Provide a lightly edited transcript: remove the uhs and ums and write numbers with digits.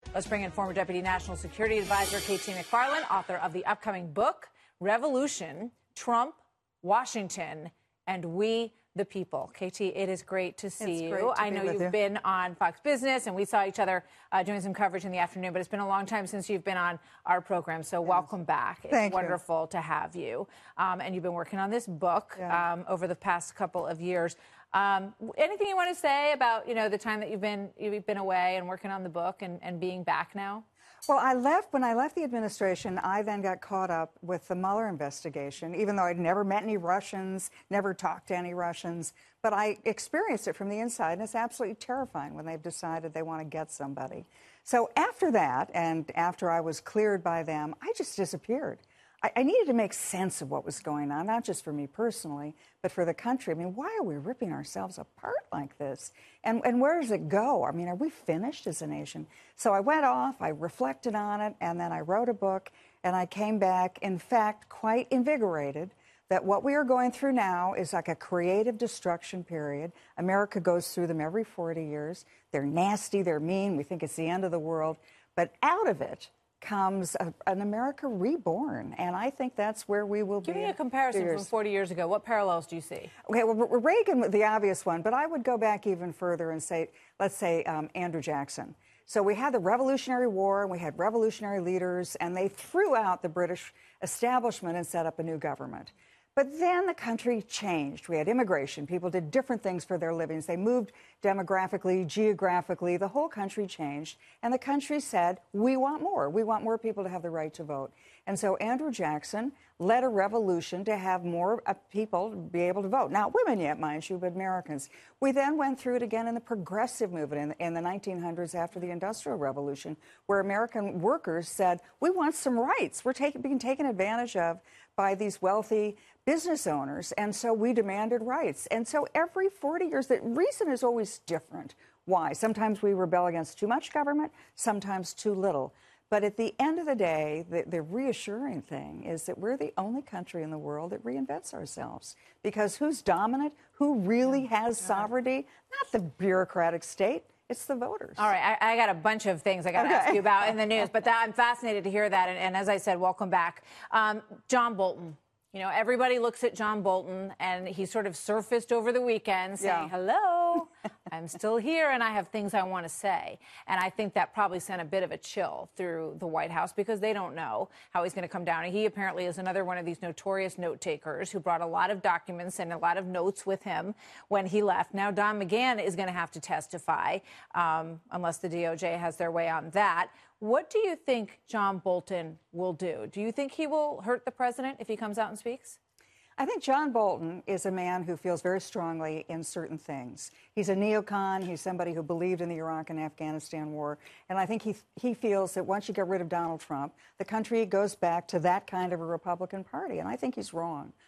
Let's bring in former Deputy National Security Advisor KT McFarland, author of the upcoming book, Revolution, Trump, Washington, and We the People. KT, it is great to see you. I know you've been on Fox Business, and we saw each other doing some coverage in the afternoon, but it's been a long time since you've been on our program, so welcome back. It's wonderful to have you. And you've been working on this book over the past couple of years. Anything you want to say about, the time that you've been away and working on the book and being back now? Well, when I left the administration, I then got caught up with the Mueller investigation, even though I'd never met any Russians, never talked to any Russians. But I experienced it from the inside, and it's absolutely terrifying when they've decided they want to get somebody. So after that, and after I was cleared by them, I just disappeared. I needed to make sense of what was going on, not just for me personally, but for the country. I mean, why are we ripping ourselves apart like this? And where does it go? I mean, are we finished as a nation? So I went off, I reflected on it, and then I wrote a book, and I came back, in fact, quite invigorated that what we are going through now is like a creative destruction period. America goes through them every 40 years. They're nasty, they're mean, we think it's the end of the world. But out of it comes an America reborn, and I think that's where we will be. Give me a comparison from 40 years ago. What parallels do you see? Okay, well, Reagan, the obvious one, but I would go back even further and say, let's say Andrew Jackson. So we had the Revolutionary War, and we had revolutionary leaders, and they threw out the British establishment and set up a new government. But then the country changed. We had immigration. People did different things for their livings. They moved demographically, geographically. The whole country changed. And the country said, we want more. We want more people to have the right to vote. And so Andrew Jackson led a revolution to have more people be able to vote. Not women yet, mind you, but Americans. We then went through it again in the progressive movement in the 1900s after the Industrial Revolution, where American workers said, we want some rights. We're being taken advantage of by these wealthy business owners, and so we demanded rights. And so every 40 years, the reason is always different. Why? Sometimes we rebel against too much government, sometimes too little. But at the end of the day, the reassuring thing is that we're the only country in the world that reinvents ourselves. Because who's dominant? Who really has sovereignty? Not the bureaucratic state. It's the voters. All right, I got a bunch of things I got to ask you about in the news, but I'm fascinated to hear that. And as I said, welcome back. John Bolton. Everybody looks at John Bolton, and he sort of surfaced over the weekend saying, hello, I'm still here, and I have things I want to say. And I think that probably sent a bit of a chill through the White House because they don't know how he's going to come down. And he apparently is another one of these notorious note takers who brought a lot of documents and a lot of notes with him when he left. Now, Don McGahn is going to have to testify unless the DOJ has their way on that. What do you think John Bolton will do? Do you think he will hurt the president if he comes out and speaks? I think John Bolton is a man who feels very strongly in certain things. He's a neocon. He's somebody who believed in the Iraq and Afghanistan war. And I think he feels that once you get rid of Donald Trump, the country goes back to that kind of a Republican Party. And I think he's wrong.